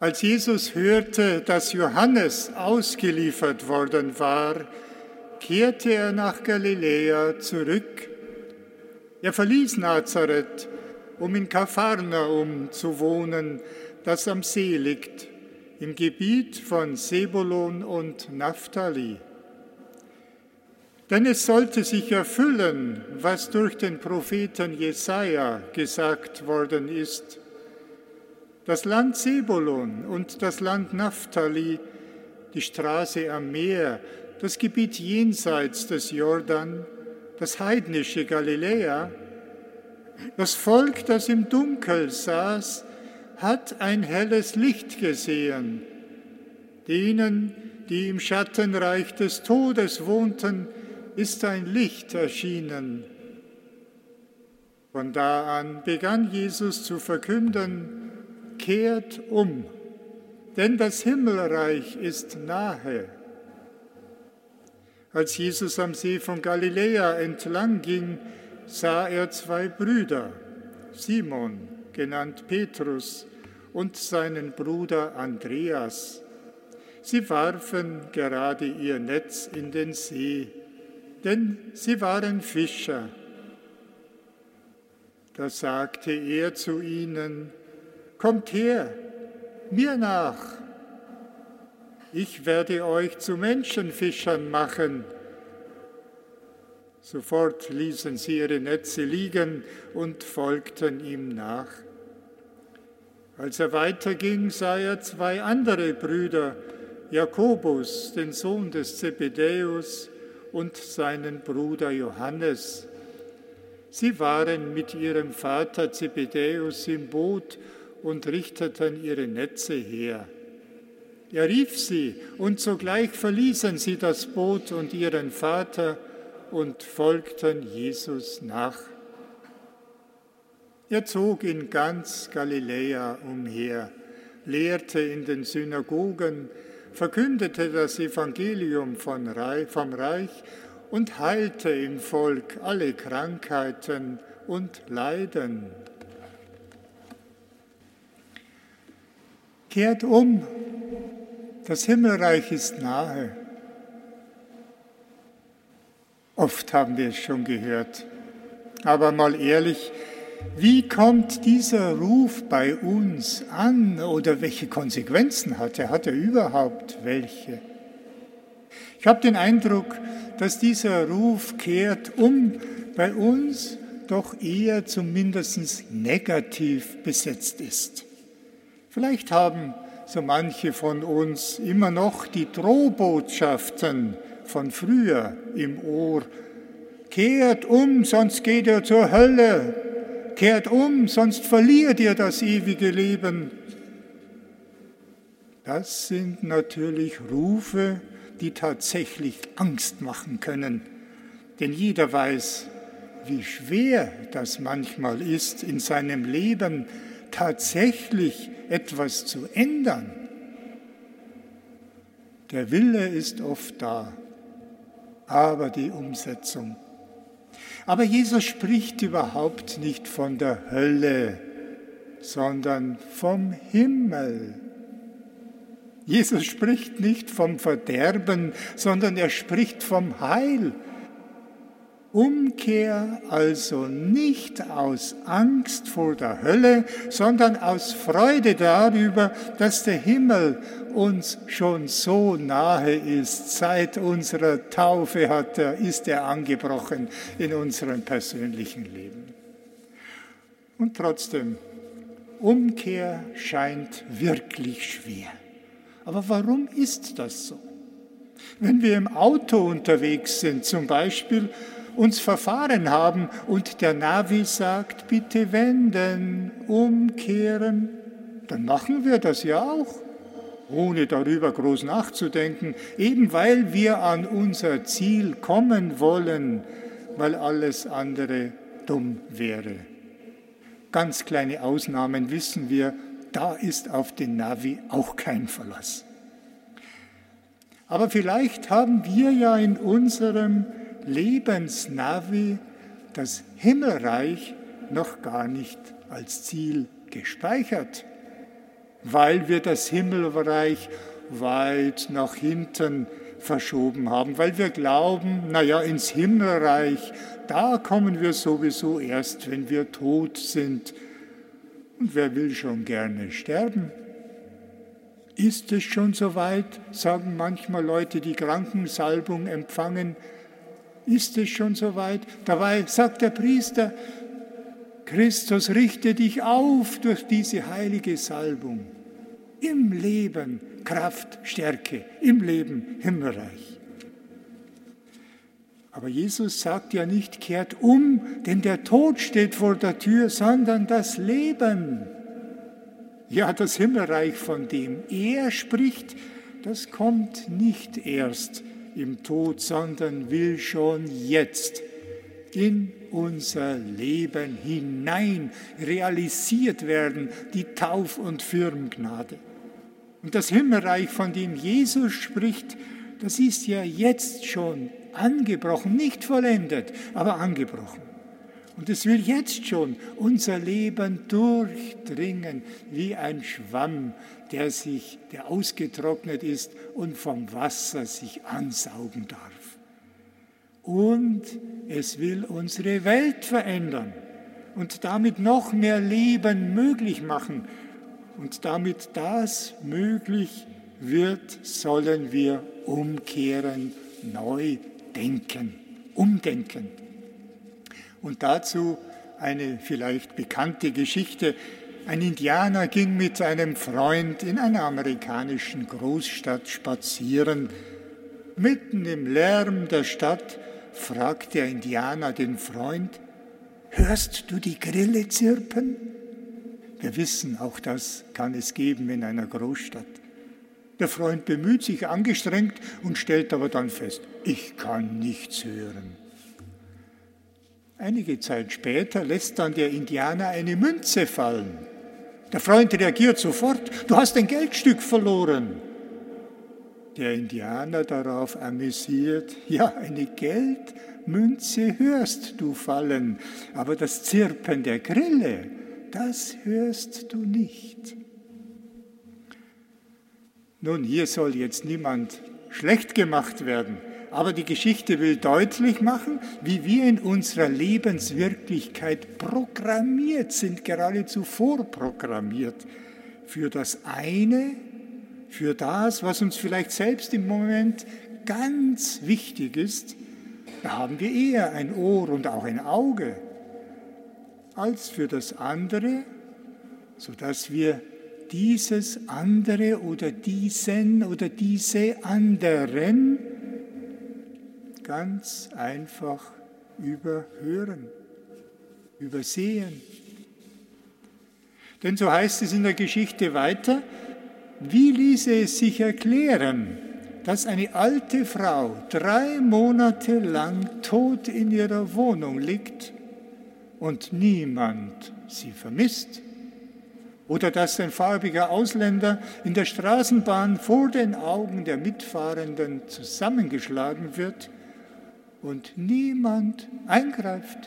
Als Jesus hörte, dass Johannes ausgeliefert worden war, kehrte er nach Galiläa zurück. Er verließ Nazareth, um in Kapharnaum zu wohnen, das am See liegt, im Gebiet von Sebulon und Naphtali. Denn es sollte sich erfüllen, was durch den Propheten Jesaja gesagt worden ist. Das Land Sebulon und das Land Naphtali, die Straße am Meer, das Gebiet jenseits des Jordan, das heidnische Galiläa, das Volk, das im Dunkel saß, hat ein helles Licht gesehen. Denen, die im Schattenreich des Todes wohnten, ist ein Licht erschienen. Von da an begann Jesus zu verkünden: Kehrt um, denn das Himmelreich ist nahe. Als Jesus am See von Galiläa entlang ging, sah er zwei Brüder, Simon, genannt Petrus, und seinen Bruder Andreas. Sie warfen gerade ihr Netz in den See, denn sie waren Fischer. Da sagte er zu ihnen: Kommt her, mir nach. Ich werde euch zu Menschenfischern machen. Sofort ließen sie ihre Netze liegen und folgten ihm nach. Als er weiterging, sah er zwei andere Brüder, Jakobus, den Sohn des Zebedäus, und seinen Bruder Johannes. Sie waren mit ihrem Vater Zebedäus im Boot und richteten ihre Netze her. Er rief sie, und sogleich verließen sie das Boot und ihren Vater und folgten Jesus nach. Er zog in ganz Galiläa umher, lehrte in den Synagogen, verkündete das Evangelium vom Reich und heilte im Volk alle Krankheiten und Leiden. Kehrt um, das Himmelreich ist nahe. Oft haben wir es schon gehört, aber mal ehrlich, wie kommt dieser Ruf bei uns an oder welche Konsequenzen hat er? Hat er überhaupt welche? Ich habe den Eindruck, dass dieser Ruf kehrt um bei uns doch eher zumindest negativ besetzt ist. Vielleicht haben so manche von uns immer noch die Drohbotschaften von früher im Ohr. Kehrt um, sonst geht ihr zur Hölle. Kehrt um, sonst verliert ihr das ewige Leben. Das sind natürlich Rufe, die tatsächlich Angst machen können. Denn jeder weiß, wie schwer das manchmal ist, in seinem Leben tatsächlich etwas zu ändern. Der Wille ist oft da, aber die Umsetzung. Aber Jesus spricht überhaupt nicht von der Hölle, sondern vom Himmel. Jesus spricht nicht vom Verderben, sondern er spricht vom Heil. Umkehr also nicht aus Angst vor der Hölle, sondern aus Freude darüber, dass der Himmel uns schon so nahe ist. Seit unserer Taufe ist er angebrochen in unserem persönlichen Leben. Und trotzdem, Umkehr scheint wirklich schwer. Aber warum ist das so? Wenn wir im Auto unterwegs sind, zum Beispiel, uns verfahren haben und der Navi sagt, bitte wenden, umkehren, dann machen wir das ja auch, ohne darüber groß nachzudenken, eben weil wir an unser Ziel kommen wollen, weil alles andere dumm wäre. Ganz kleine Ausnahmen wissen wir, da ist auf den Navi auch kein Verlass. Aber vielleicht haben wir ja in unserem Lebensnavi das Himmelreich noch gar nicht als Ziel gespeichert. weil wir das Himmelreich weit nach hinten verschoben haben, weil wir glauben, ins Himmelreich, da kommen wir sowieso erst, wenn wir tot sind. Und wer will schon gerne sterben? Ist es schon soweit, sagen manchmal Leute, die Krankensalbung empfangen. Ist es schon soweit? Dabei sagt der Priester, Christus, richte dich auf durch diese heilige Salbung. Im Leben Kraft, Stärke, im Leben Himmelreich. Aber Jesus sagt ja nicht, kehrt um, denn der Tod steht vor der Tür, sondern das Leben. Ja, das Himmelreich, von dem er spricht, das kommt nicht erst im Tod, sondern will schon jetzt in unser Leben hinein realisiert werden, die Tauf- und Firmgnade. Und das Himmelreich, von dem Jesus spricht, das ist ja jetzt schon angebrochen, nicht vollendet, aber angebrochen. Und es will jetzt schon unser Leben durchdringen, wie ein Schwamm, der ausgetrocknet ist und vom Wasser sich ansaugen darf. Und es will unsere Welt verändern und damit noch mehr Leben möglich machen. Und damit das möglich wird, sollen wir umkehren, neu denken, umdenken. Und dazu eine vielleicht bekannte Geschichte. Ein Indianer ging mit einem Freund in einer amerikanischen Großstadt spazieren. Mitten im Lärm der Stadt fragt der Indianer den Freund, hörst du die Grille zirpen? Wir wissen, auch das kann es geben in einer Großstadt. Der Freund bemüht sich angestrengt und stellt aber dann fest, ich kann nichts hören. Einige Zeit später lässt dann der Indianer eine Münze fallen. Der Freund reagiert sofort, du hast ein Geldstück verloren. Der Indianer darauf amüsiert, ja, eine Geldmünze hörst du fallen, aber das Zirpen der Grille, das hörst du nicht. Nun, hier soll jetzt niemand schlecht gemacht werden, aber die Geschichte will deutlich machen, wie wir in unserer Lebenswirklichkeit programmiert sind, geradezu vorprogrammiert für das eine, für das, was uns vielleicht selbst im Moment ganz wichtig ist. Da haben wir eher ein Ohr und auch ein Auge, als für das andere, sodass wir dieses andere oder diesen oder diese anderen ganz einfach überhören, übersehen. Denn so heißt es in der Geschichte weiter, wie ließe es sich erklären, dass eine alte Frau 3 Monate lang tot in ihrer Wohnung liegt und niemand sie vermisst? Oder dass ein farbiger Ausländer in der Straßenbahn vor den Augen der Mitfahrenden zusammengeschlagen wird und niemand eingreift?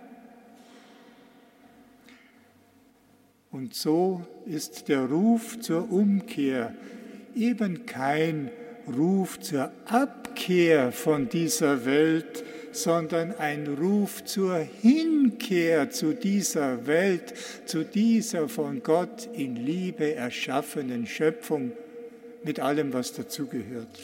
Und so ist der Ruf zur Umkehr eben kein Ruf zur Abkehr von dieser Welt, sondern ein Ruf zur Hinkehr zu dieser Welt, zu dieser von Gott in Liebe erschaffenen Schöpfung mit allem, was dazugehört.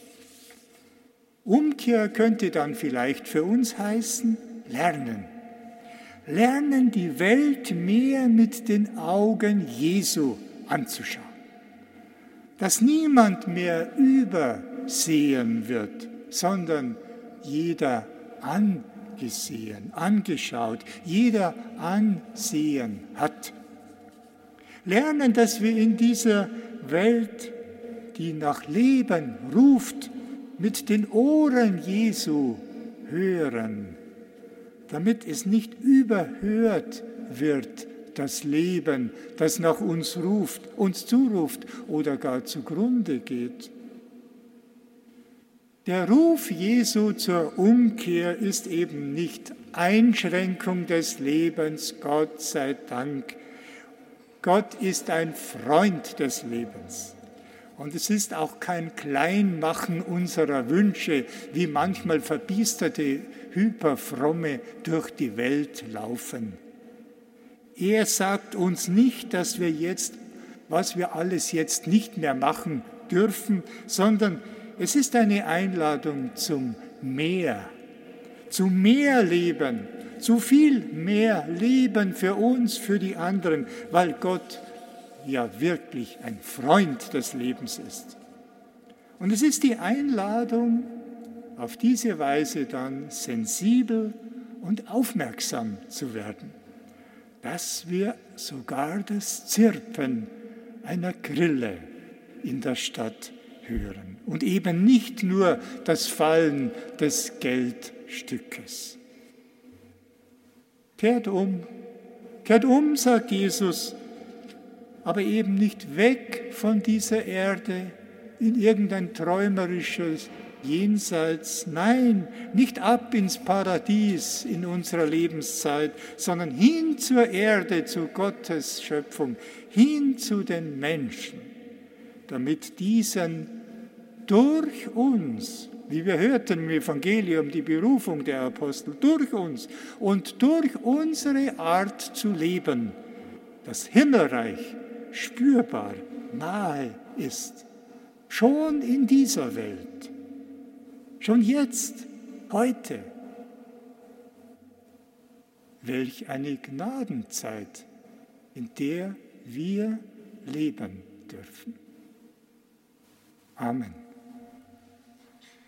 Umkehr könnte dann vielleicht für uns heißen, lernen. Lernen, die Welt mehr mit den Augen Jesu anzuschauen. Dass niemand mehr übersehen wird, sondern jeder angesehen, angeschaut, jeder Ansehen hat. Lernen, dass wir in dieser Welt, die nach Leben ruft, mit den Ohren Jesu hören, damit es nicht überhört wird, das Leben, das nach uns ruft, uns zuruft oder gar zugrunde geht. Der Ruf Jesu zur Umkehr ist eben nicht Einschränkung des Lebens, Gott sei Dank, Gott ist ein Freund des Lebens. Und es ist auch kein Kleinmachen unserer Wünsche, wie manchmal verbiesterte, hyperfromme durch die Welt laufen. Er sagt uns nicht, dass wir jetzt, was wir alles jetzt nicht mehr machen dürfen, sondern es ist eine Einladung zum Mehr Leben, zu viel mehr Leben für uns, für die anderen, weil Gott ja wirklich ein Freund des Lebens ist. Und es ist die Einladung, auf diese Weise dann sensibel und aufmerksam zu werden, dass wir sogar das Zirpen einer Grille in der Stadt hören und eben nicht nur das Fallen des Geldstückes. Kehrt um, sagt Jesus, aber eben nicht weg von dieser Erde in irgendein träumerisches Jenseits. Nein, nicht ab ins Paradies in unserer Lebenszeit, sondern hin zur Erde, zu Gottes Schöpfung, hin zu den Menschen, damit diesen durch uns, wie wir hörten im Evangelium, die Berufung der Apostel, durch uns und durch unsere Art zu leben, das Himmelreich spürbar nahe ist. Schon in dieser Welt. Schon jetzt, heute. Welch eine Gnadenzeit, in der wir leben dürfen. Amen.